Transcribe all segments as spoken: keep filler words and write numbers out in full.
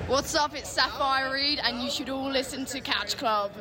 What's up, it's Sapphire Reed and you should all listen to Catch Club.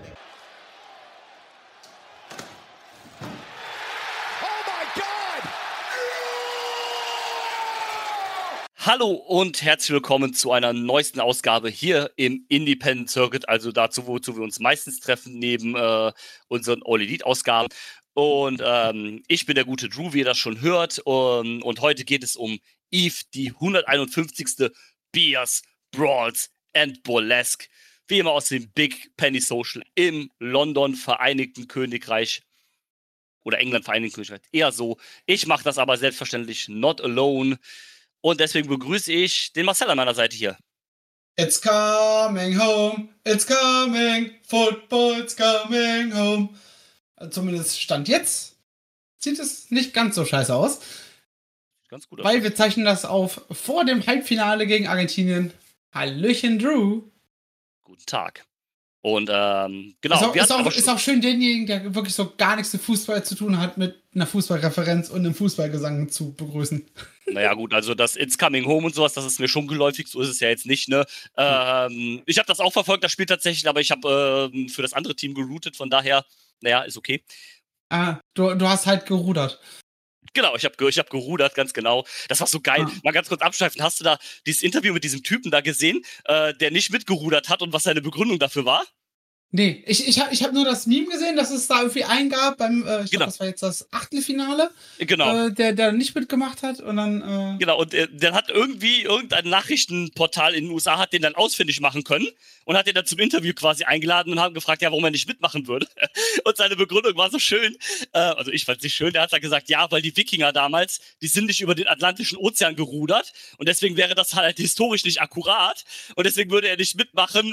Hallo und herzlich willkommen zu einer neuesten Ausgabe hier im Independent Circuit, also dazu, wozu wir uns meistens treffen, neben äh, unseren All-Elite-Ausgaben. Und ähm, ich bin der gute Drew, wie ihr das schon hört. Um, und heute geht es um Eve, die hunderteinundfünfzigste Beers, Brawls and Burlesque. Wie immer aus dem Big Penny Social im London, Vereinigten Königreich. Oder England, Vereinigten Königreich. Eher so. Ich mache das aber selbstverständlich not alone. Und deswegen begrüße ich den Marcel an meiner Seite hier. It's coming home, it's coming, football's coming home. Zumindest Stand jetzt sieht es nicht ganz so scheiße aus. Ganz gut aus. Weil wir zeichnen das auf vor dem Halbfinale gegen Argentinien. Hallöchen, Drew. Guten Tag. Und ähm, genau. Ist auch, wir ist, auch, ist auch schön, denjenigen, der wirklich so gar nichts mit Fußball zu tun hat, mit einer Fußballreferenz und einem Fußballgesang zu begrüßen. Naja gut, also das It's Coming Home und sowas, das ist mir schon geläufig, so ist es ja jetzt nicht, ne? Ähm, ich habe das auch verfolgt, das Spiel tatsächlich, aber ich habe ähm, für das andere Team geroutet, von daher, naja, ist okay. Ah, du, du hast halt gerudert. Genau, ich habe ich hab gerudert, ganz genau. Das war so geil. Ah. Mal ganz kurz abschweifen, hast du da dieses Interview mit diesem Typen da gesehen, äh, der nicht mitgerudert hat und was seine Begründung dafür war? Nee, ich, ich habe ich hab nur das Meme gesehen, dass es da irgendwie einen gab beim, äh, ich genau. glaube, das war jetzt das Achtelfinale, genau. äh, der, der nicht mitgemacht hat und dann... Äh genau, und äh, der hat irgendwie, irgendein Nachrichtenportal in den U S A hat den dann ausfindig machen können und hat den dann zum Interview quasi eingeladen und haben gefragt, ja, warum er nicht mitmachen würde. Und seine Begründung war so schön, äh, also ich fand es nicht schön, der hat dann gesagt, ja, weil die Wikinger damals, die sind nicht über den Atlantischen Ozean gerudert und deswegen wäre das halt historisch nicht akkurat und deswegen würde er nicht mitmachen.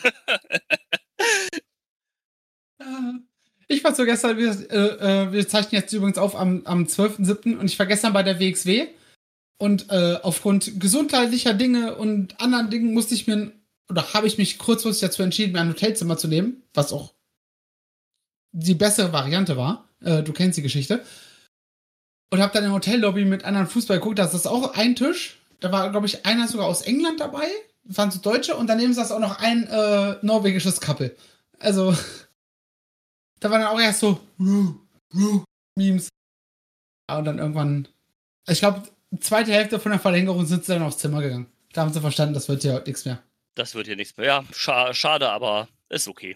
Ich war so gestern, wir, äh, wir zeichnen jetzt übrigens auf am, am zwölften siebten und ich war gestern bei der W X W und äh, aufgrund gesundheitlicher Dinge und anderen Dingen musste ich mir, oder habe ich mich kurzfristig dazu entschieden, mir ein Hotelzimmer zu nehmen, was auch die bessere Variante war. Äh, du kennst die Geschichte. Und habe dann im Hotellobby mit anderen Fußball geguckt, da ist auch ein Tisch, da war, glaube ich, einer sogar aus England dabei, waren so Deutsche und daneben saß auch noch ein äh, norwegisches Couple. Also, da waren dann auch erst so Memes. Und dann irgendwann, ich glaube, die zweite Hälfte von der Verlängerung sind sie dann aufs Zimmer gegangen. Da haben sie verstanden, das wird hier heute nichts mehr. Das wird hier nichts mehr. Ja, scha- schade, aber ist okay.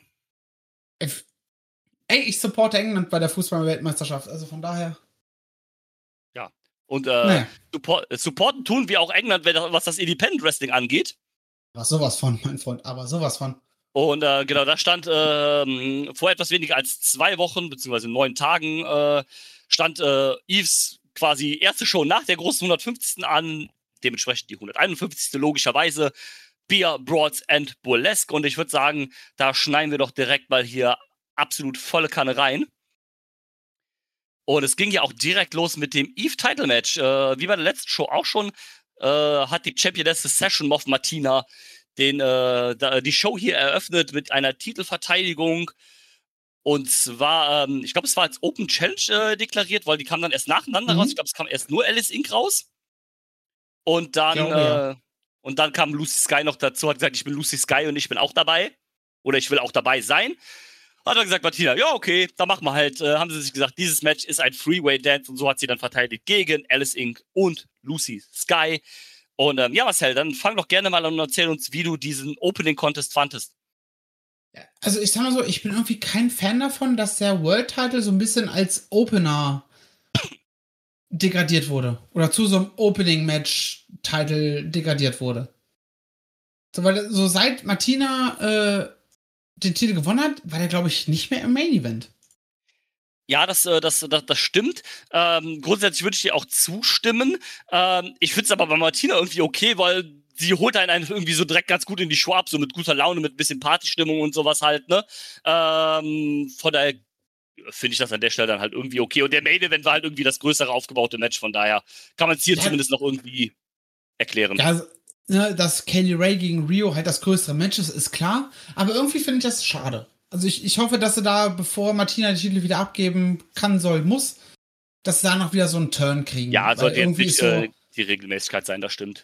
Ey, ich supporte England bei der Fußball-Weltmeisterschaft, also von daher. Ja, und äh, naja. support, supporten tun wir auch England, was das Independent Wrestling angeht. Aber sowas von, mein Freund, aber sowas von. Und äh, genau, da stand äh, vor etwas weniger als zwei Wochen, beziehungsweise neun Tagen, äh, stand äh, Eves quasi erste Show nach der großen hundertfünfzigsten an, dementsprechend die hunderteinundfünfzigste logischerweise, Beer, Brawls and Burlesque. Und ich würde sagen, da schneiden wir doch direkt mal hier absolut volle Kanne rein. Und es ging ja auch direkt los mit dem Eve-Title-Match. Äh, wie bei der letzten Show auch schon, äh, hat die Championess Session Moff Martina den, äh, die Show hier eröffnet mit einer Titelverteidigung. Und zwar, ähm, ich glaube, es war als Open Challenge äh, deklariert, weil die kamen dann erst nacheinander mhm. raus. Ich glaube, es kam erst nur Alice Inc raus. Und dann, glaube, äh, ja. und dann kam Lucy Sky noch dazu, hat gesagt, ich bin Lucy Sky und ich bin auch dabei. Oder ich will auch dabei sein. Hat dann gesagt, Martina, ja, okay, dann machen wir halt. Äh, haben sie sich gesagt, dieses Match ist ein Freeway-Dance und so hat sie dann verteidigt gegen Alice Inc und Lucy Sky. Und ähm, ja, Marcel, dann fang doch gerne mal an und erzähl uns, wie du diesen Opening-Contest fandest. Also ich sag mal so, ich bin irgendwie kein Fan davon, dass der World-Title so ein bisschen als Opener degradiert wurde. Oder zu so einem Opening-Match-Title degradiert wurde. So, weil so seit Martina äh, den Titel gewonnen hat, war der, glaube ich, nicht mehr im Main-Event. Ja, das, das, das, das stimmt. Ähm, grundsätzlich würde ich dir auch zustimmen. Ähm, ich finde es aber bei Martina irgendwie okay, weil sie holt einen irgendwie so direkt ganz gut in die Show ab, so mit guter Laune, mit ein bisschen Partystimmung und sowas halt, ne? Ähm, von daher finde ich das an der Stelle dann halt irgendwie okay. Und der Main Event war halt irgendwie das größere aufgebaute Match, von daher kann man es hier ja, zumindest noch irgendwie erklären. Ja, also, ne, dass Kaylee Ray gegen Rio halt das größere Match ist, ist klar. Aber irgendwie finde ich das schade. Also ich, ich hoffe, dass sie da, bevor Martina die Titel wieder abgeben kann, soll, muss, dass sie da noch wieder so einen Turn kriegen. Ja, sollte jetzt nicht so äh, die Regelmäßigkeit sein, das stimmt.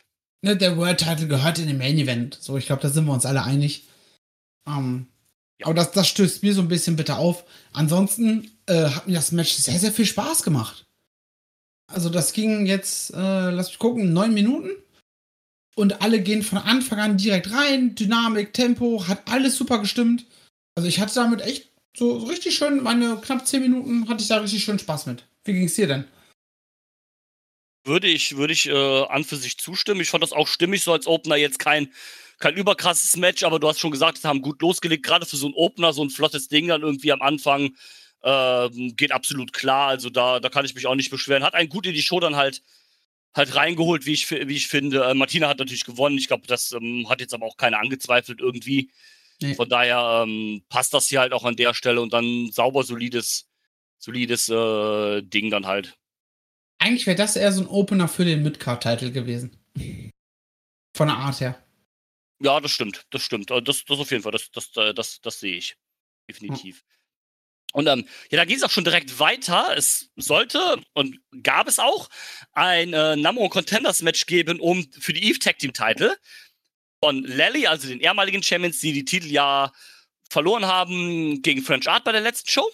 ne, der World Title gehört in den Main Event. So, ich glaube, da sind wir uns alle einig. Ähm, ja. Aber das, das stößt mir so ein bisschen bitte auf. Ansonsten äh, hat mir das Match sehr, sehr viel Spaß gemacht. Also das ging jetzt, äh, lass mich gucken, neun Minuten. Und alle gehen von Anfang an direkt rein. Dynamik, Tempo, hat alles super gestimmt. Also ich hatte damit echt so, so richtig schön, meine knapp zehn Minuten hatte ich da richtig schön Spaß mit. Wie ging es dir denn? Würde ich, würde ich äh, an für sich zustimmen. Ich fand das auch stimmig, so als Opener jetzt kein, kein überkrasses Match, aber du hast schon gesagt, sie haben gut losgelegt, gerade für so einen Opener, so ein flottes Ding dann irgendwie am Anfang. Äh, geht absolut klar, also da, da kann ich mich auch nicht beschweren. Hat einen gut in die Show dann halt, halt reingeholt, wie ich, wie ich finde. Äh, Martina hat natürlich gewonnen, ich glaube, das ähm, hat jetzt aber auch keiner angezweifelt irgendwie. Nee. Von daher ähm, passt das hier halt auch an der Stelle und dann sauber, solides, solides äh, Ding dann halt. Eigentlich wäre das eher so ein Opener für den Midcard-Title gewesen. Von der Art her. Ja, das stimmt, das stimmt. Das, das auf jeden Fall, das, das, das, das, das sehe ich. Definitiv. Hm. Und ähm, ja, da ging es auch schon direkt weiter. Es sollte und gab es auch ein äh, Number One Contenders Match geben um für die Eve Tag Team Title von Lally, also den ehemaligen Champions, die die Titel ja verloren haben gegen French Art bei der letzten Show.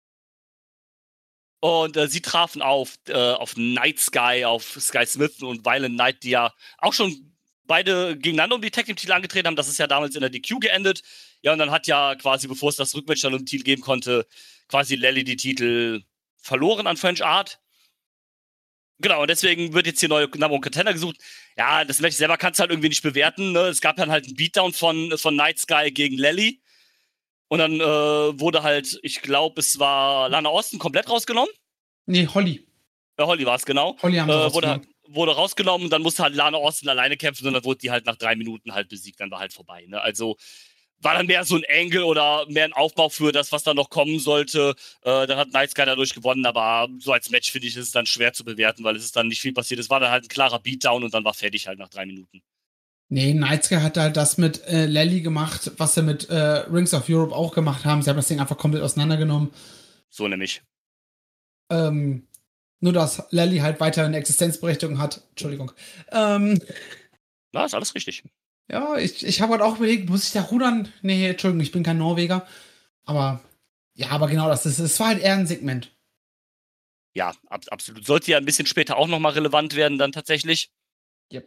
Und äh, sie trafen auf, äh, auf Night Sky, auf Sky Smith und Violent Night, die ja auch schon beide gegeneinander um die Tag Team Titel angetreten haben. Das ist ja damals in der D Q geendet. Ja, und dann hat ja quasi, bevor es das Rückmatch dann um den Titel geben konnte, quasi Lally die Titel verloren an French Art. Genau, und deswegen wird jetzt hier neue Number One Contender gesucht. Ja, das Match selber kannst du halt irgendwie nicht bewerten. Ne? Es gab dann halt einen Beatdown von, von Night Sky gegen Lally. Und dann äh, wurde halt, ich glaube, es war Lana Austin komplett rausgenommen. Nee, Holly. Ja, Holly war es, genau. Holly haben äh, wurde, halt, wurde rausgenommen und dann musste halt Lana Austin alleine kämpfen und dann wurde die halt nach drei Minuten halt besiegt. Dann war halt vorbei. Ne? Also war dann mehr so ein Angle oder mehr ein Aufbau für das, was dann noch kommen sollte. Äh, dann hat Night Sky dadurch gewonnen, aber so als Match, finde ich, ist es dann schwer zu bewerten, weil es ist dann nicht viel passiert. Es war dann halt ein klarer Beatdown und dann war fertig halt nach drei Minuten. Nee, Night Sky hat halt das mit äh, Lally gemacht, was sie mit äh, Rings of Europe auch gemacht haben. Sie haben das Ding einfach komplett auseinandergenommen. So nämlich. Ähm, nur, dass Lally halt weiter eine Existenzberechtigung hat. Entschuldigung. Ähm, ja, ist alles richtig. Ja, ich, ich habe halt auch überlegt, muss ich da rudern? Nee, Entschuldigung, ich bin kein Norweger. Aber, ja, aber genau das ist, es war halt eher ein Segment. Ja, ab, absolut. Sollte ja ein bisschen später auch nochmal relevant werden dann tatsächlich. Yep.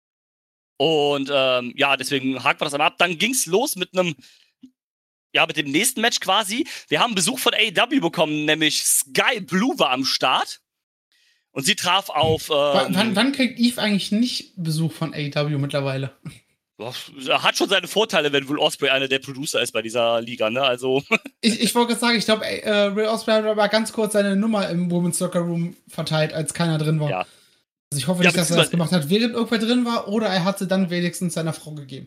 Und ähm, ja, deswegen haken wir das einmal ab. Dann ging's los mit einem, ja, mit dem nächsten Match quasi. Wir haben Besuch von A E W bekommen, nämlich Sky Blue war am Start. Und sie traf auf... Ähm, w- wann, wann kriegt Eve eigentlich nicht Besuch von A E W mittlerweile? Hat schon seine Vorteile, wenn Will Ospreay einer der Producer ist bei dieser Liga, ne? Also. Ich, ich wollte gerade sagen, ich glaube, äh, Will Ospreay hat aber ganz kurz seine Nummer im Women's Soccer Room verteilt, als keiner drin war. Ja. Also ich hoffe ja, nicht, dass er das gemacht hat, während irgendwer drin war, oder er hat sie dann wenigstens seiner Frau gegeben.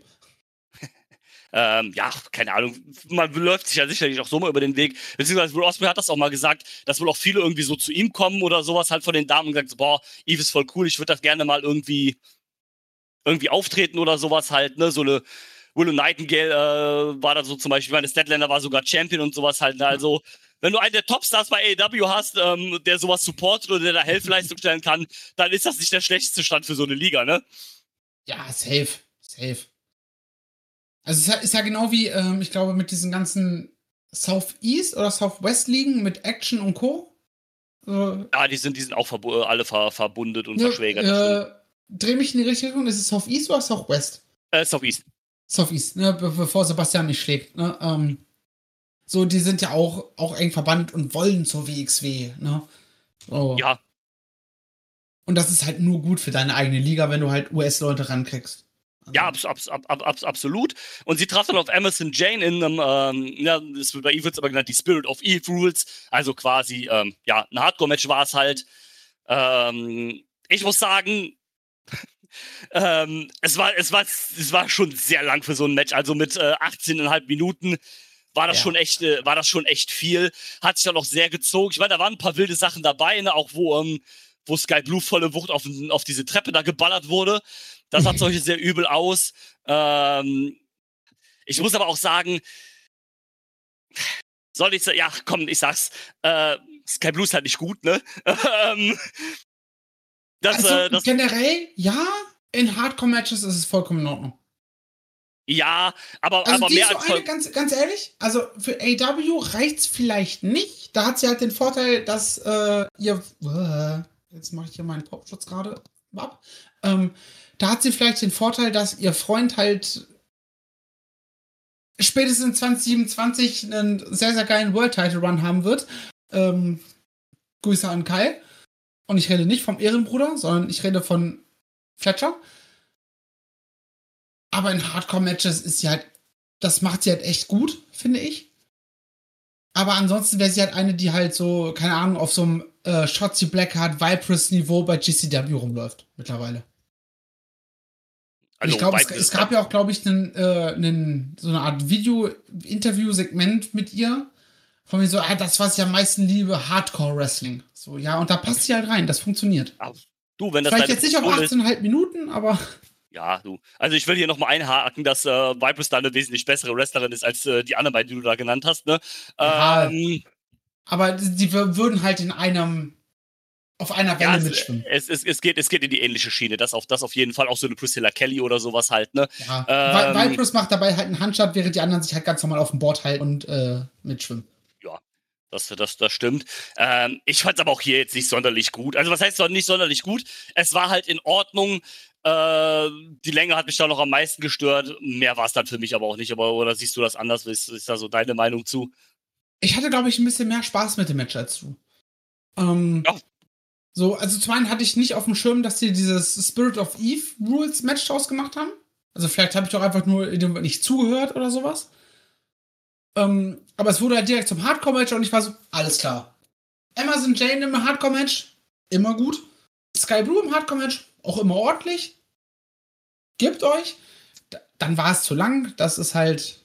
ähm, ja, keine Ahnung. Man läuft sich ja sicherlich auch so mal über den Weg. Beziehungsweise Will Ospreay hat das auch mal gesagt, dass wohl auch viele irgendwie so zu ihm kommen oder sowas halt von den Damen und gesagt, so, boah, Eve ist voll cool, ich würde das gerne mal irgendwie irgendwie auftreten oder sowas halt, ne, so eine Willow Nightingale äh, war da so zum Beispiel, ich meine, Statlander war sogar Champion und sowas halt, ne, also wenn du einen der Topstars bei A E W hast, ähm, der sowas supportet oder der da Helfleistung stellen kann, dann ist das nicht der schlechteste Stand für so eine Liga, ne? Ja, safe, safe. Also es ist ja genau wie, ähm, ich glaube, mit diesen ganzen Southeast oder Southwest-Ligen mit Action und Co. Äh, ja, die sind, die sind auch verbu- alle ver- verbundet und ja, verschwägert. Äh, dreh mich in die richtige Richtung, ist es Southeast oder Southwest? Äh, Southeast. Southeast, ne, be- bevor Sebastian nicht schlägt, ne, ähm, so, die sind ja auch, auch eng verbannt und wollen zur W X W, ne? So. Ja. Und das ist halt nur gut für deine eigene Liga, wenn du halt U S-Leute rankriegst. Also. Ja, abs- abs- ab- ab- absolut. Und sie traf dann auf Emerson Jane in einem, ähm, ja, das wird bei Eve aber genannt, die Spirit of Eve Rules. Also quasi, ähm, ja, ein Hardcore-Match war es halt. Ähm, ich muss sagen, ähm, es war, es war, es war schon sehr lang für so ein Match. Also mit äh, achtzehn Komma fünf Minuten war das ja. schon echt, äh, war das schon echt viel. Hat sich dann auch sehr gezogen. Ich meine, da waren ein paar wilde Sachen dabei, ne? Auch wo, ähm, wo Sky Blue volle Wucht auf, auf diese Treppe da geballert wurde. Das sah solche sehr übel aus. Ähm, ich muss aber auch sagen, soll ich sagen, ja, komm, ich sag's, äh, Sky Blue ist halt nicht gut, ne? ähm, das, also, äh, das, generell, ja, in Hardcore-Matches ist es vollkommen in Ordnung. Ja, aber, Also aber die mehr ist so als eine, ganz, ganz ehrlich, also für A E W reicht's vielleicht nicht. Da hat sie halt den Vorteil, dass äh, ihr, äh, jetzt mache ich hier meinen Popschutz gerade ab. Ähm, da hat sie vielleicht den Vorteil, dass ihr Freund halt spätestens zwanzig siebenundzwanzig einen sehr, sehr geilen World-Title-Run haben wird. Ähm, Grüße an Kai. Und ich rede nicht vom Ehrenbruder, sondern ich rede von Fletcher. Aber in Hardcore-Matches ist sie halt, das macht sie halt echt gut, finde ich. Aber ansonsten wäre sie halt eine, die halt so, keine Ahnung, auf so einem äh, Shotzi Blackheart Vipress-Niveau bei G C W rumläuft, mittlerweile. Also, ich glaube, es, Vipress es gab ja auch, glaube ich, einen, äh, einen, so eine Art Video-Interview-Segment mit ihr. Von mir so, ah, das, was ich am meisten liebe, Hardcore-Wrestling. So, ja, und da passt sie halt rein, das funktioniert. ah, du, wenn das Vielleicht deine jetzt nicht auf Position ist, achtzehn Komma fünf Minuten, aber ja, du. Also ich will hier nochmal einhaken, dass äh, Vipress da eine wesentlich bessere Wrestlerin ist als äh, die anderen beiden, die du da genannt hast, ne? Ja, Ähm, aber sie w- würden halt in einem, auf einer Welle ja, es, mitschwimmen. es, es, es, geht, es geht in die ähnliche Schiene. Das auf, das auf jeden Fall. Auch so eine Priscilla Kelly oder sowas halt, ne? Ja. Ähm, Vi- Vipress macht dabei halt einen Handstand, während die anderen sich halt ganz normal auf dem Board halten und äh, mitschwimmen. ja, das, das, das stimmt. Ähm, ich fand es aber auch hier jetzt nicht sonderlich gut. Also was heißt so nicht sonderlich gut? Es war halt in Ordnung. Äh, die Länge hat mich da noch am meisten gestört. Mehr war es dann für mich aber auch nicht. Aber oder siehst du das anders? Ist, ist da so deine Meinung zu? Ich hatte, glaube ich, ein bisschen mehr Spaß mit dem Match als du. Ähm, Ja. So, also zum einen hatte ich nicht auf dem Schirm, dass sie dieses Spirit of Eve Rules Match draus gemacht haben. Also vielleicht habe ich doch einfach nur nicht zugehört oder sowas. Ähm, aber es wurde halt direkt zum Hardcore-Match und ich war so, alles klar. Amazon Jane im Hardcore-Match, immer gut. Sky Blue im Hardcore-Match, auch immer ordentlich. Gebt euch. D- Dann war es zu lang. Das ist halt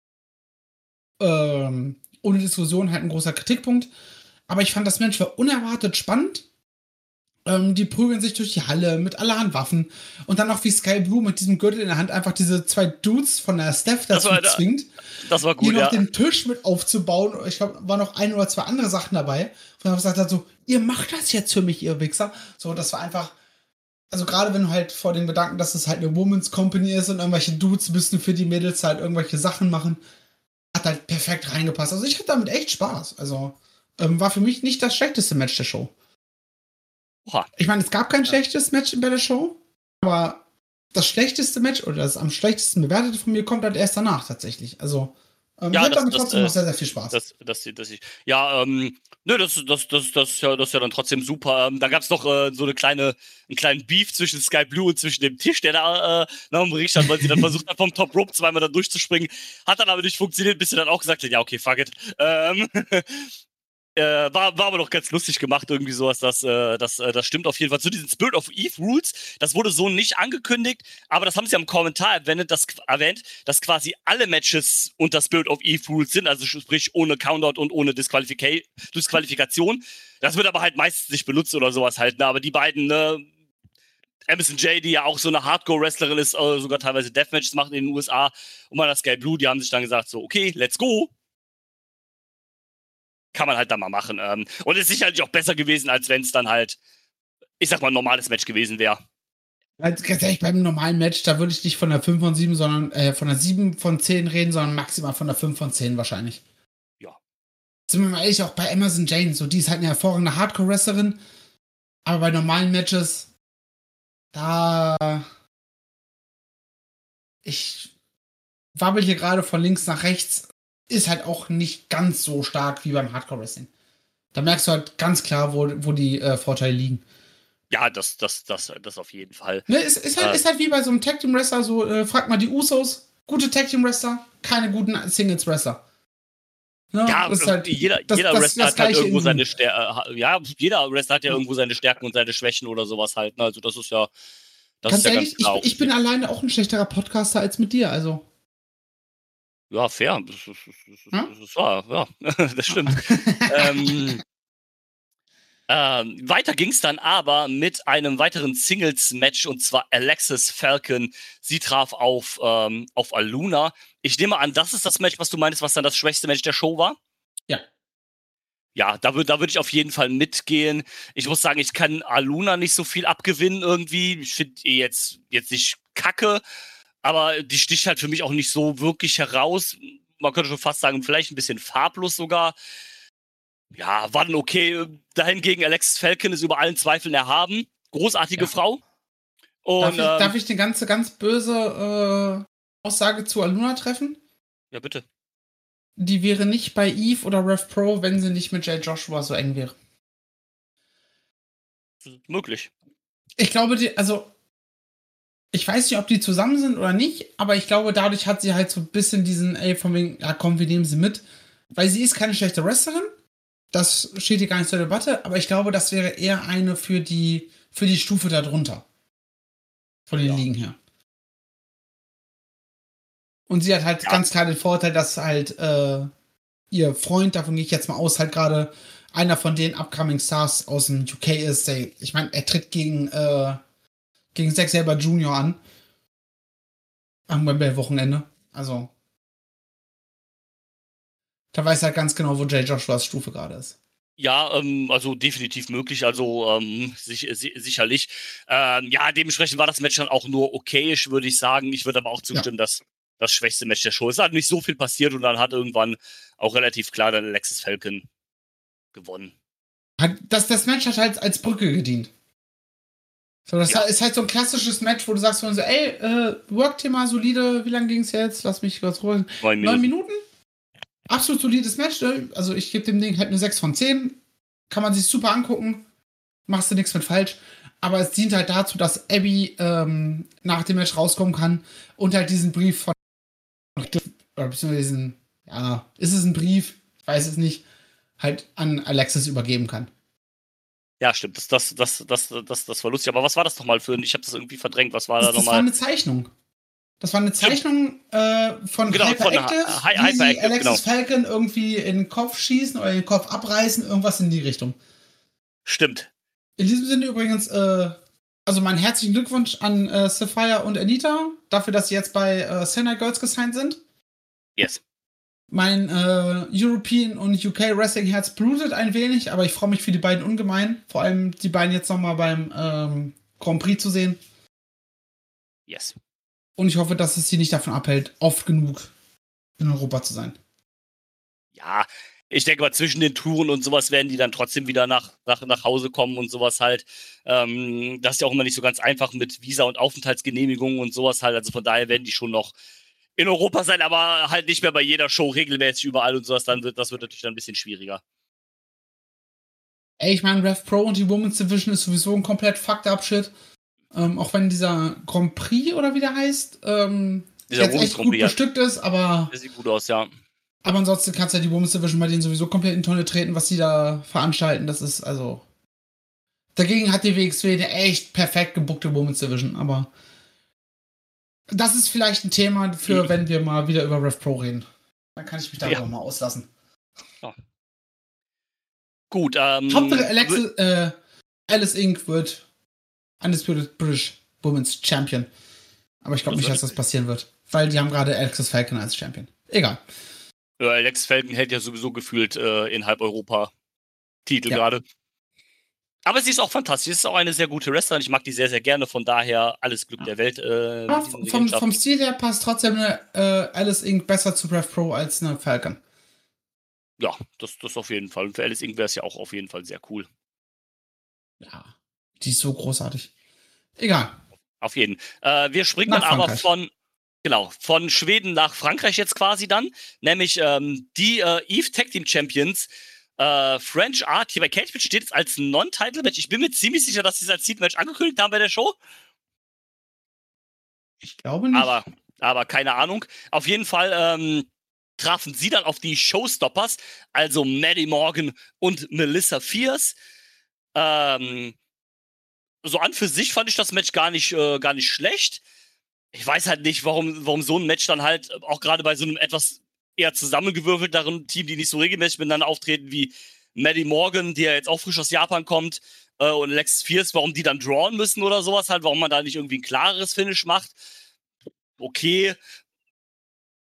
ähm, ohne Diskussion halt ein großer Kritikpunkt. Aber ich fand, das Match war unerwartet spannend. Ähm, die prügeln sich durch die Halle mit allerhand Waffen. Und dann auch wie Sky Blue mit diesem Gürtel in der Hand einfach diese zwei Dudes von der Steph dazu Das war- zwingt, Das war hier gut, noch ja. den Tisch mit aufzubauen. Ich glaube, waren noch ein oder zwei andere Sachen dabei. Wo er gesagt hat so, ihr macht das jetzt für mich, ihr Wichser. So, das war einfach, also gerade wenn du halt vor dem Gedanken, dass es halt eine Women's Company ist und irgendwelche Dudes müssen für die Mädels halt irgendwelche Sachen machen, hat halt perfekt reingepasst. Also ich hatte damit echt Spaß. Also ähm, war für mich nicht das schlechteste Match der Show. Oha. Ich meine, es gab kein schlechtes Match bei der Show, aber das schlechteste Match oder das am schlechtesten bewertete von mir kommt halt erst danach tatsächlich. Also ähm, Ja, ich hatte das- damit das, trotzdem äh, noch sehr, sehr viel Spaß. Das, das, das, ich, ja, ähm, nö, das, das, das, das, ist ja, das ist ja dann trotzdem super. Ähm, da gab es noch äh, so eine kleine, einen kleinen Beef zwischen Sky Blue und zwischen dem Tisch, der da äh, nach dem Bericht stand, weil sie dann versucht hat, vom Top Rope zweimal da durchzuspringen. Hat dann aber nicht funktioniert, bis sie dann auch gesagt hat, ja, okay, fuck it. Ähm, Äh, war, war aber doch ganz lustig gemacht, irgendwie sowas. Das, äh, das, äh, das stimmt auf jeden Fall. Zu diesen Spirit of Eve Rules, das wurde so nicht angekündigt, aber das haben sie am Kommentar erwähnt, dass, erwähnt, dass quasi alle Matches unter Spirit of Eve Rules sind, also sprich ohne Countout und ohne Disqualifika- Disqualifikation. Das wird aber halt meistens nicht benutzt oder sowas halt. Ne? Aber die beiden, ne, Amazon J, die ja auch so eine Hardcore-Wrestlerin ist, äh, sogar teilweise Deathmatches macht in den U S A, und mal das Sky Blue, die haben sich dann gesagt, so, okay, let's go. Kann man halt da mal machen. Ähm, und es ist sicherlich auch besser gewesen, als wenn es dann halt, ich sag mal, ein normales Match gewesen wäre. Also, ganz ehrlich, beim normalen Match, da würde ich nicht von der fünf von sieben, sondern äh, von der sieben von zehn reden, sondern maximal von der fünf von zehn wahrscheinlich. Ja. Sind wir mal ehrlich, auch bei Amazon Jane, so die ist halt eine hervorragende Hardcore-Wrestlerin, aber bei normalen Matches, da ich wabbel hier gerade von links nach rechts, ist halt auch nicht ganz so stark wie beim Hardcore-Wrestling. Da merkst du halt ganz klar, wo, wo die äh, Vorteile liegen. Ja, das, das, das, das auf jeden Fall. Ne, ist, ist, halt, Äh. ist halt wie bei so einem Tag-Team-Wrestler, so äh, frag mal die Usos, gute Tag-Team-Wrestler, keine guten Singles-Wrestler. Ne? Ja, das ist halt, jeder, das, jeder das, Wrestler das hat halt Gleiche irgendwo in seine Grün. Stärken. Ja, jeder Wrestler hat ja Ja. irgendwo seine Stärken und seine Schwächen oder sowas halt. Ne? Also das ist ja, das Ganz ist ja ehrlich, ganz klar. ich, ich bin alleine auch ein schlechterer Podcaster als mit dir, also. Ja, fair. Das ist, das ist, Ja? das ist wahr, ja. Das stimmt. ähm, ähm, weiter ging es dann aber mit einem weiteren Singles-Match, und zwar Alexis Falcon. Sie traf auf, ähm, auf Aluna. Ich nehme an, das ist das Match, was du meinst, was dann das schwächste Match der Show war? Ja. Ja, da würde da würd ich auf jeden Fall mitgehen. Ich muss sagen, ich kann Aluna nicht so viel abgewinnen irgendwie. Ich finde die jetzt, jetzt nicht kacke, aber die sticht halt für mich auch nicht so wirklich heraus. Man könnte schon fast sagen, vielleicht ein bisschen farblos sogar. Ja, war dann okay. Dahingegen Alexis Falcon ist über allen Zweifeln erhaben. Großartige Ja. Frau. Darf Und, ich, darf ähm, ich eine ganze, ganz böse äh, Aussage zu Aluna treffen? ja, bitte. Die wäre nicht bei Eve oder Rev Pro, wenn sie nicht mit Jay Joshua so eng wäre. Das ist möglich. Ich glaube, die, also, ich weiß nicht, ob die zusammen sind oder nicht, aber ich glaube, dadurch hat sie halt so ein bisschen diesen, ey, von wegen, ja komm, wir nehmen sie mit. Weil sie ist keine schlechte Wrestlerin. Das steht hier gar nicht zur Debatte, aber ich glaube, das wäre eher eine für die, für die Stufe darunter. Von den Ja. Ligen her. Und sie hat halt Ja. ganz klar den Vorteil, dass halt äh, ihr Freund, davon gehe ich jetzt mal aus, halt gerade einer von den Upcoming Stars aus dem U K ist. Der, ich meine, er tritt gegen, äh, gegen Zack Sabre Junior an. Am Wembley-Wochenende. Also. Da weiß er halt ganz genau, wo Jay Joshuas Stufe gerade ist. Ja, ähm, also definitiv möglich, also ähm, sich, si- sicherlich. Ähm, ja, dementsprechend war das Match dann auch nur okayisch, würde ich sagen. Ich würde aber auch zustimmen, dass das schwächste Match der Show ist. Es hat nicht so viel passiert und dann hat irgendwann auch relativ klar dann Alexis Falcon gewonnen. Hat, das, das Match hat halt als Brücke gedient. So, das Ja. ist halt so ein klassisches Match, wo du sagst so, ey, äh, Work-Thema solide, wie lange ging es jetzt? Lass mich kurz ruhig. Neun Neun Minuten. Minuten? Absolut solides Match. Ne? Also ich gebe dem Ding halt eine sechs von zehn. Kann man sich super angucken. Machst du nichts mit falsch. Aber es dient halt dazu, dass Abby ähm, nach dem Match rauskommen kann und halt diesen Brief von oder beziehungsweise diesen, ja, ist es ein Brief? Ich weiß es nicht. Halt an Alexis übergeben kann. Ja, stimmt. Das, das, das, das, das, das war lustig. Aber was war das nochmal für ein? Ich habe das irgendwie verdrängt. Was war Das, da das war nochmal? eine Zeichnung. Das war eine Zeichnung äh, von Genau, von Hyperactive, Hy- wie sie Hyperactive, Alexis genau. Falcon irgendwie in den Kopf schießen oder in den Kopf abreißen, irgendwas in die Richtung. Stimmt. In diesem Sinne übrigens, äh, also meinen herzlichen Glückwunsch an äh, Sapphire und Anita, dafür, dass sie jetzt bei äh, Senna Girls gesigned sind. Yes. Mein äh, European und U K Wrestling Herz blutet ein wenig, aber ich freue mich für die beiden ungemein. Vor allem die beiden jetzt nochmal beim ähm, Grand Prix zu sehen. Yes. Und ich hoffe, dass es sie nicht davon abhält, oft genug in Europa zu sein. Ja, ich denke mal, zwischen den Touren und sowas werden die dann trotzdem wieder nach, nach, nach Hause kommen und sowas halt. Ähm, das ist ja auch immer nicht so ganz einfach mit Visa und Aufenthaltsgenehmigungen und sowas halt. Also von daher werden die schon noch in Europa sein, aber halt nicht mehr bei jeder Show regelmäßig überall und sowas. Dann wird, das wird natürlich dann ein bisschen schwieriger. Ey, ich meine, Rev Pro und die Women's Division ist sowieso ein komplett fucked up Shit. Ähm, auch wenn dieser Grand Prix oder wie der heißt, ähm, Dieser jetzt echt Women's Grand gut Prix, ja. bestückt ist, aber, Das sieht gut aus, ja. aber ansonsten kannst du ja die Women's Division bei denen sowieso komplett in die Tonne treten, was sie da veranstalten. Das ist also. Dagegen hat die W X W eine echt perfekt gebuckte Women's Division, aber das ist vielleicht ein Thema für, wenn wir mal wieder über Rev Pro reden. Dann kann ich mich darüber Ja. mal auslassen. Gut, ähm. Hauptsache Alexis, äh, Alice Incorporated wird Undisputed British Women's Champion. Aber ich glaube nicht, dass das passieren wird. Weil die haben gerade Alexis Falcon als Champion. Egal. Ja, Alex Falcon hält ja sowieso gefühlt äh, in halb Europa Titel Ja. gerade. Aber sie ist auch fantastisch. Sie ist auch eine sehr gute Wrestlerin. Ich mag die sehr, sehr gerne. Von daher alles Glück der Welt. Äh, Aber mit diesen vom, Eigenschaften. vom Stil her passt trotzdem eine äh, Alice Inc. besser zu Rev Pro als eine Falcon. Ja, das, das auf jeden Fall. Und für Alice Inc. wäre es ja auch auf jeden Fall sehr cool. Ja. Die ist so großartig. Egal. Auf jeden. Äh, wir springen Nach dann aber Frankreich. von, genau, von Schweden nach Frankreich jetzt quasi dann. Nämlich ähm, die äh, Eve Tag Team Champions äh, French Art hier bei Cage Match steht jetzt als Non-Title-Match. Ich bin mir ziemlich sicher, dass sie es als Titelmatch angekündigt haben bei der Show. Ich glaube nicht. Aber, aber keine Ahnung. Auf jeden Fall ähm, trafen sie dann auf die Showstoppers, also Maddie Morgan und Melissa Fierce. Ähm, so an für sich fand ich das Match gar nicht, äh, gar nicht schlecht. Ich weiß halt nicht, warum, warum so ein Match dann halt auch gerade bei so einem etwas eher zusammengewürfelteren Team, die nicht so regelmäßig miteinander auftreten wie Maddie Morgan, die ja jetzt auch frisch aus Japan kommt, äh, und Alexis Fierce, warum die dann drawen müssen oder sowas halt, warum man da nicht irgendwie ein klareres Finish macht. Okay.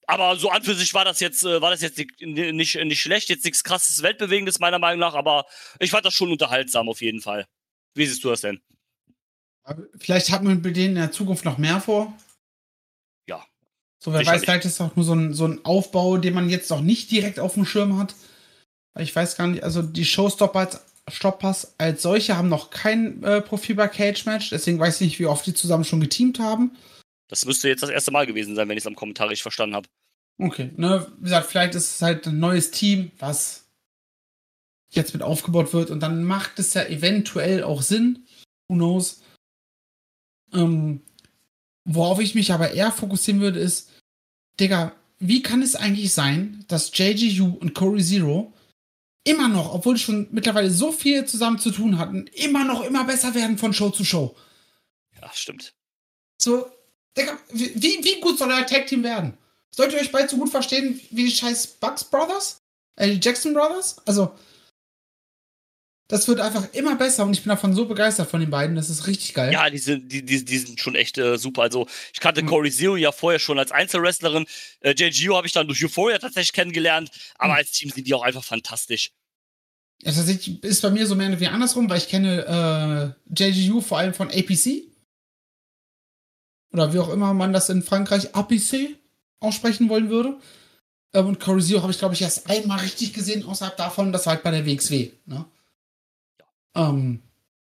Aber so an für sich war das jetzt, äh, war das jetzt nicht, nicht, nicht schlecht, jetzt nichts krasses Weltbewegendes meiner Meinung nach, aber ich fand das schon unterhaltsam auf jeden Fall. Wie siehst du das denn? Vielleicht hat man mit denen in der Zukunft noch mehr vor. Ja. So, wer sicherlich. weiß, vielleicht ist das auch nur so ein, so ein Aufbau, den man jetzt noch nicht direkt auf dem Schirm hat. Weil ich weiß gar nicht, also die Showstoppers Stoppers als solche haben noch kein äh, Profil bei Cage Match, deswegen weiß ich nicht, wie oft die zusammen schon geteamt haben. Das müsste jetzt das erste Mal gewesen sein, wenn ich es am Kommentar richtig verstanden habe. Okay, ne, wie gesagt, vielleicht ist es halt ein neues Team, was jetzt mit aufgebaut wird und dann macht es ja eventuell auch Sinn. Who knows? Ähm, worauf ich mich aber eher fokussieren würde, ist, Digga, wie kann es eigentlich sein, dass J G U und Corey Zero immer noch, obwohl die schon mittlerweile so viel zusammen zu tun hatten, immer noch immer besser werden von Show zu Show? Ja, stimmt. So, Digga, wie, wie gut soll euer Tag-Team werden? Sollt ihr euch bald so gut verstehen wie die scheiß Bucks Brothers? Äh, die Jackson Brothers? Also, das wird einfach immer besser und ich bin davon so begeistert von den beiden, das ist richtig geil. Ja, die sind, die, die, die sind schon echt äh, super. Also, ich kannte Mhm. Corey Zero ja vorher schon als Einzelwrestlerin. Äh, J G U habe ich dann durch Euphoria tatsächlich kennengelernt, aber Mhm. als Team sind die auch einfach fantastisch. Ja, tatsächlich ist bei mir so mehr wie andersrum, weil ich kenne äh, J G U vor allem von A P C. Oder wie auch immer man das in Frankreich A P C aussprechen wollen würde. Ähm, und Corey Zero habe ich, glaube ich, erst einmal richtig gesehen, außerhalb davon, das war halt bei der W X W. Ne? Ähm,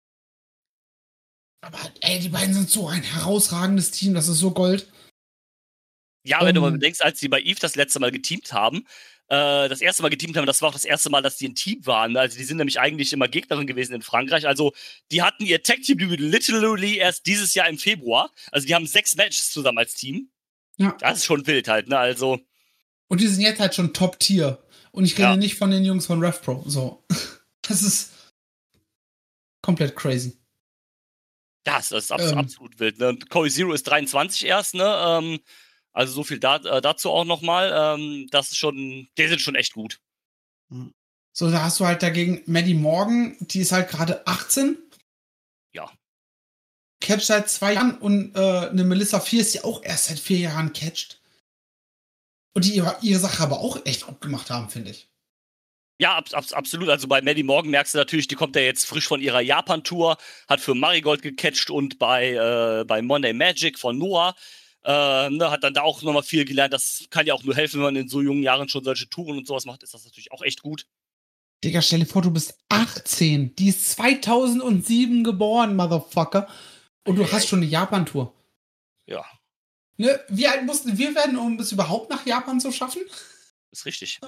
aber ey, die beiden sind so ein herausragendes Team, das ist so Gold. Ja, wenn du mal Ähm, bedenkst, als die bei Eve das letzte Mal geteamt haben, äh, das erste Mal geteamt haben, das war auch das erste Mal, dass die ein Team waren. Also die sind nämlich eigentlich immer Gegnerin gewesen in Frankreich. Also die hatten ihr Tag-Team-Debüt literally erst dieses Jahr im Februar. Also die haben sechs Matches zusammen als Team. Ja. Das ist schon wild halt, ne? Also, Und die sind jetzt halt schon Top-Tier. Und ich rede Ja. nicht von den Jungs von RevPro. So. Das ist komplett crazy. ja, das ist abs Ähm. absolut wild. Ne? Und Corey Zero ist dreiundzwanzig erst, ne? Ähm, also so viel da, äh, dazu auch nochmal. Ähm, das ist schon, die sind schon echt gut. So, da hast du halt dagegen Maddie Morgan, die ist halt gerade achtzehn. Ja. Catcht seit zwei Jahren und äh, eine Melissa Fierce, die auch erst seit vier Jahren catcht. Und die ihre, ihre Sache aber auch echt gut gemacht haben, finde ich. Ja, ab, ab, absolut. Also bei Maddie Morgan merkst du natürlich, die kommt ja jetzt frisch von ihrer Japan-Tour, hat für Marigold gecatcht und bei, äh, bei Monday Magic von Noah. Äh, ne, hat dann da auch nochmal viel gelernt. Das kann ja auch nur helfen, wenn man in so jungen Jahren schon solche Touren und sowas macht, ist das natürlich auch echt gut. Digga, stell dir vor, du bist achtzehn. Die ist zweitausendsieben geboren, Motherfucker. Und du hast schon eine Japan-Tour. Ja, Ne? Wie alt mussten wir werden, um es überhaupt nach Japan zu schaffen? ist richtig.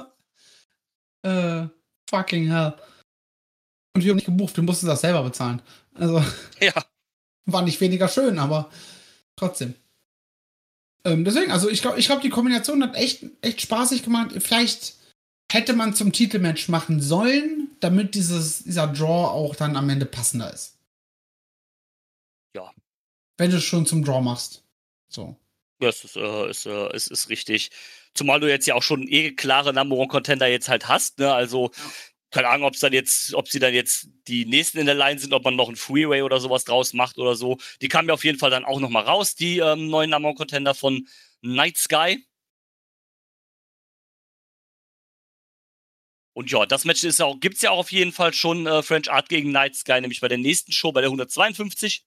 Äh, fucking hell. Und wir haben nicht gebucht, wir mussten das selber bezahlen. Also, Ja. war nicht weniger schön, aber trotzdem. Ähm, deswegen, also ich glaube, ich glaub, die Kombination hat echt, echt spaßig gemacht. Vielleicht hätte man zum Titelmatch machen sollen, damit dieses, dieser Draw auch dann am Ende passender ist. Ja. Wenn du es schon zum Draw machst. So. Das ist, äh, ist, äh, ist, ist richtig. Zumal du jetzt ja auch schon eh klare Number One Contender jetzt halt hast, ne? Also, Ja. keine Ahnung, ob es dann jetzt, ob sie dann jetzt die nächsten in der Line sind, ob man noch ein Freeway oder sowas draus macht oder so. Die kamen ja auf jeden Fall dann auch nochmal raus, die ähm, neuen Number One Contender von Night Sky. Und ja, das Match ist ja auch, gibt's ja auch auf jeden Fall schon äh, French Art gegen Night Sky, nämlich bei der nächsten Show, bei der hundertzweiundfünfzig.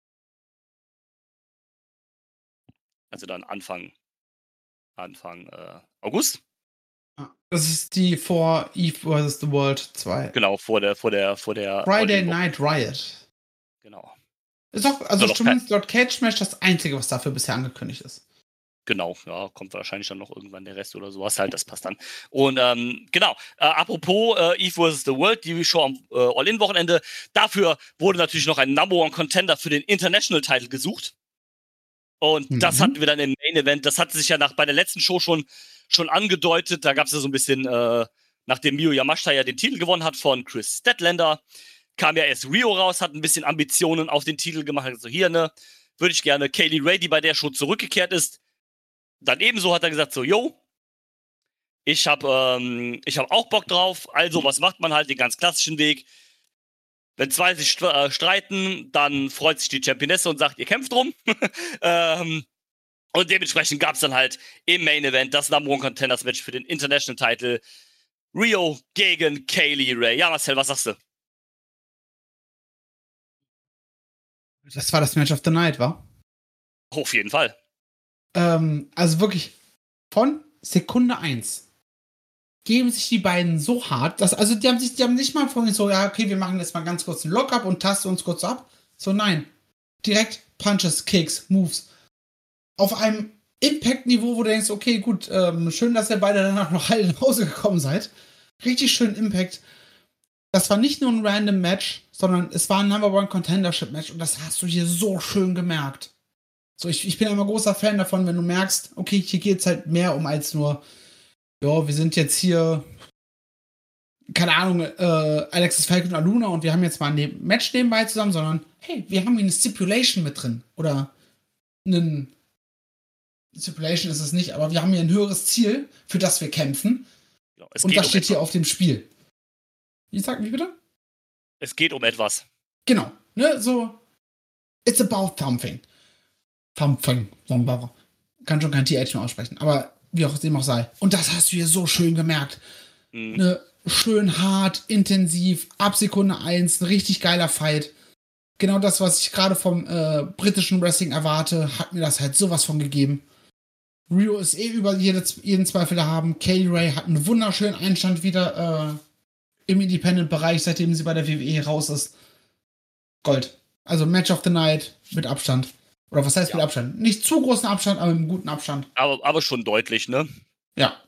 Also dann Anfang, Anfang äh, August. Das ist die vor Eve versus. The World zwei. Genau, vor der, vor der, vor der Friday All-In-Woche. Night Riot. Genau. Ist doch, also Soll doch zumindest laut Cage Match das Einzige, was dafür bisher angekündigt ist. Genau, ja, kommt wahrscheinlich dann noch irgendwann der Rest oder sowas halt, das passt dann. Und ähm, genau, äh, apropos äh, Eve versus. The World, die Show am äh, All-In-Wochenende, dafür wurde natürlich noch ein Number One Contender für den International-Title gesucht. Und Mhm. das hatten wir dann im Main-Event, das hatte sich ja nach bei der letzten Show schon, schon angedeutet, da gab es ja so ein bisschen, äh, nachdem Miyu Yamashita ja den Titel gewonnen hat von Chris Statlander, kam ja erst Rio raus, hat ein bisschen Ambitionen auf den Titel gemacht, so also hier, ne, würde ich gerne Kaylee Ray, die bei der Show zurückgekehrt ist. Dann ebenso hat er gesagt, so, yo, ich hab, ähm, ich hab auch Bock drauf, also was macht man halt, den ganz klassischen Weg. Wenn zwei sich st- äh, streiten, dann freut sich die Championesse und sagt, ihr kämpft drum. ähm, Und dementsprechend gab es dann halt im Main Event das Number One Contenders Match für den International Title. Rio gegen Kaylee Ray. Ja, Marcel, was sagst du? Das war das Match of the Night, wa? Auf jeden Fall. Ähm, also wirklich von Sekunde eins geben sich die beiden so hart, dass, also die haben sich, die haben nicht mal vorhin so, ja, okay, wir machen jetzt mal ganz kurz einen Lock-up und tasten uns kurz ab. So, nein. Direkt Punches, Kicks, Moves. Auf einem Impact-Niveau, wo du denkst, okay, gut, ähm, schön, dass ihr beide danach noch heil nach Hause gekommen seid. Richtig schön Impact. Das war nicht nur ein random Match, sondern es war ein Number One Contendership Match und das hast du hier so schön gemerkt. So, ich, ich bin immer großer Fan davon, wenn du merkst, okay, hier geht's halt mehr um als nur, ja, wir sind jetzt hier, keine Ahnung, äh, Alexis Falcon und Aluna und wir haben jetzt mal ein Match nebenbei zusammen, sondern, hey, wir haben hier eine Stipulation mit drin. Oder einen Stipulation ist es nicht, aber wir haben hier ein höheres Ziel, für das wir kämpfen. Ja, es und geht das um steht etwas. hier auf dem Spiel. Wie sagt, wie bitte? Es geht um etwas. Genau, ne, so, it's about something. Something, something. Kann schon kein T H mehr aussprechen, aber wie auch dem auch sei. Und das hast du hier so schön gemerkt. Mhm. Ne, schön hart, intensiv, ab Sekunde eins, ein richtig geiler Fight. Genau das, was ich gerade vom äh, britischen Wrestling erwarte, hat mir das halt sowas von gegeben. Rio ist eh über jede, jeden Zweifel haben. Kaylee Ray hat einen wunderschönen Einstand wieder äh, im Independent-Bereich, seitdem sie bei der W W E raus ist. Gold. Also Match of the Night mit Abstand. Oder was heißt Ja. mit Abstand? Nicht zu großen Abstand, aber mit einem guten Abstand. Aber, aber schon deutlich, ne? Ja.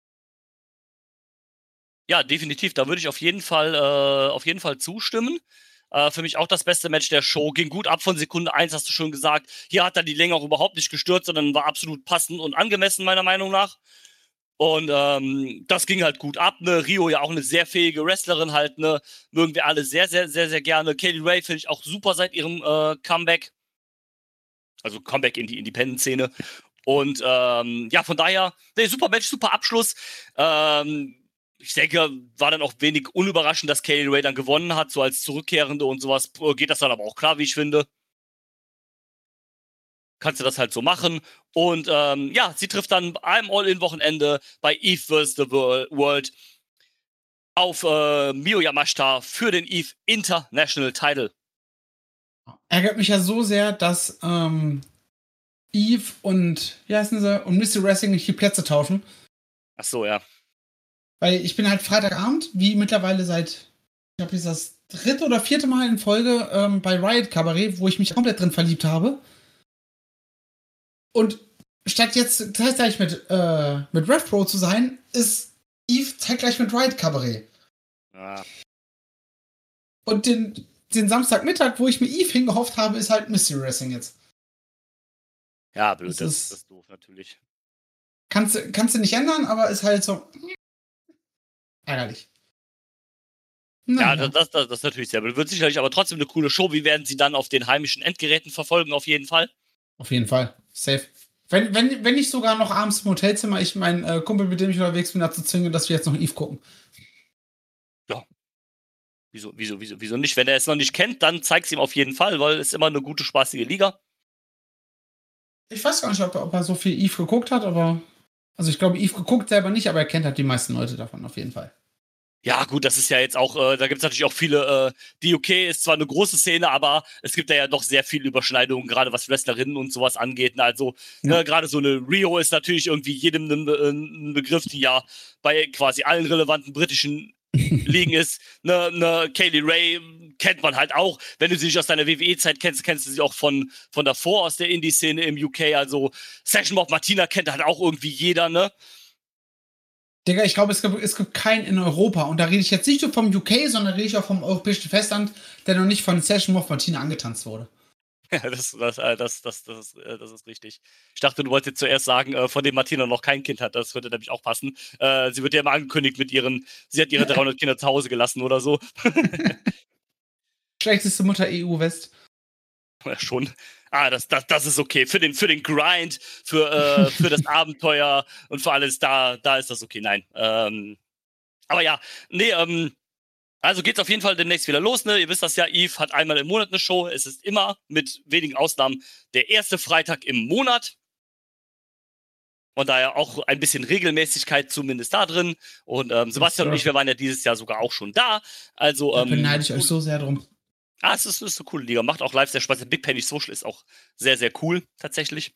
Ja, definitiv. Da würde ich auf jeden Fall, äh, auf jeden Fall zustimmen. Äh, für mich auch das beste Match der Show. Ging gut ab von Sekunde eins, hast du schon gesagt. Hier hat er die Länge auch überhaupt nicht gestört, sondern war absolut passend und angemessen, meiner Meinung nach. Und ähm, das ging halt gut ab. Ne? Rio ja auch eine sehr fähige Wrestlerin halt. Ne? Mögen wir alle sehr, sehr, sehr, sehr gerne. Kaylee Ray finde ich auch super seit ihrem äh, Comeback. Also Comeback in die Independent-Szene. Und ähm, ja, von daher, ne, super Match, super Abschluss. Ähm, ich denke, war dann auch wenig unüberraschend, dass Kaylee Ray dann gewonnen hat, so als Zurückkehrende und sowas. Geht das dann aber auch klar, wie ich finde. Kannst du das halt so machen. Und ähm, ja, sie trifft dann am All-In-Wochenende bei Eve versus. The World auf äh, Miyu Yamashita für den Eve International Title. Ärgert mich ja so sehr, dass ähm, Eve und, wie heißen sie, und Mystery Wrestling nicht die Plätze tauschen. Ach so, ja. Weil ich bin halt Freitagabend, wie mittlerweile seit, ich glaube, das ist das dritte oder vierte Mal in Folge ähm, bei Riot Cabaret, wo ich mich komplett drin verliebt habe. Und statt jetzt zeitgleich mit, äh, mit RevPro zu sein, ist Eve zeitgleich mit Riot Cabaret. Ja. Und den, den Samstagmittag, wo ich mir Eve hingehofft habe, ist halt Mystery Wrestling jetzt. Ja, blöd, Das das, ist- das ist doof natürlich. Kannst, du- kannst du nicht ändern, aber ist halt so ärgerlich. Ja, Naja. das, das, das, das ist natürlich sehr blöd. Wird sicherlich aber trotzdem eine coole Show. Wie werden sie dann auf den heimischen Endgeräten verfolgen, auf jeden Fall. Auf jeden Fall. Safe. Wenn, wenn, wenn nicht sogar noch abends im Hotelzimmer ich meinen äh, Kumpel, mit dem ich unterwegs bin, dazu zwinge, dass wir jetzt noch Eve gucken. Wieso, wieso, wieso, wieso nicht? Wenn er es noch nicht kennt, dann zeig's ihm auf jeden Fall, weil es immer eine gute, spaßige Liga. Ich weiß gar nicht, ob, er- ob er so viel Eve geguckt hat, aber. Also ich glaube, Eve geguckt selber nicht, aber er kennt halt die meisten Leute davon, auf jeden Fall. Ja, gut, das ist ja jetzt auch, äh, da gibt es natürlich auch viele, äh, die U K ist zwar eine große Szene, aber es gibt da ja doch sehr viele Überschneidungen, gerade was Wrestlerinnen und sowas angeht. Ne? Also, Ja. ne, gerade so eine Rio ist natürlich irgendwie jedem ein, Be- ein Begriff, die ja bei quasi allen relevanten britischen Ligen ist. Ne, ne, Kaylee Ray kennt man halt auch. Wenn du sie nicht aus deiner W W E-Zeit kennst, kennst du sie auch von, von davor aus der Indie-Szene im U K. Also, Session Mob Martina kennt halt auch irgendwie jeder, ne? Digga, ich glaube, es gibt, es gibt keinen in Europa. Und da rede ich jetzt nicht nur vom U K, sondern rede ich auch vom europäischen Festland, der noch nicht von Session Moff Martina angetanzt wurde. Ja, das, das, äh, das, das, das, ist, äh, das ist richtig. Ich dachte, du wolltest jetzt zuerst sagen, äh, von dem Martina noch kein Kind hat. Das würde nämlich auch passen. Äh, sie wird ja immer angekündigt mit ihren, sie hat ihre dreihundert Kinder zu Hause gelassen oder so. Schlechteste Mutter E U-West. Ja, schon. Ah, das, das, das ist okay. Für den, für den Grind, für, äh, für das Abenteuer und für alles, da, da ist das okay. Nein. Ähm, aber ja, nee, ähm, also geht's auf jeden Fall demnächst wieder los, ne? Ihr wisst das ja, Eve hat einmal im Monat eine Show. Es ist immer, mit wenigen Ausnahmen, der erste Freitag im Monat. Von daher auch ein bisschen Regelmäßigkeit zumindest da drin. Und ähm, Sebastian und ich, wir waren ja dieses Jahr sogar auch schon da. Also, Da ähm, beneide ich euch so sehr drum. Ah, es ist, ist eine coole Liga. Macht auch live sehr Spaß. Der Big Penny Social ist auch sehr, sehr cool, tatsächlich.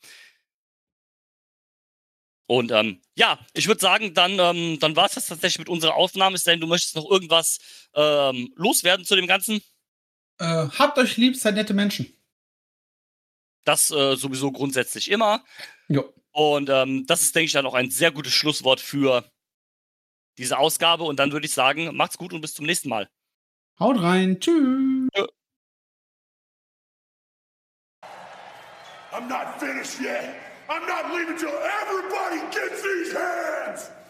Und ähm, ja, ich würde sagen, dann, ähm, dann war es das tatsächlich mit unserer Aufnahme. Es sei denn, du möchtest noch irgendwas ähm, loswerden zu dem Ganzen? Äh, habt euch lieb, seid nette Menschen. Das äh, sowieso grundsätzlich immer. Jo. Und ähm, das ist, denke ich, dann auch ein sehr gutes Schlusswort für diese Ausgabe. Und dann würde ich sagen, macht's gut und bis zum nächsten Mal. Haut rein. Tschüss. Ja. I'm not finished yet. I'm not leaving till everybody gets these hands.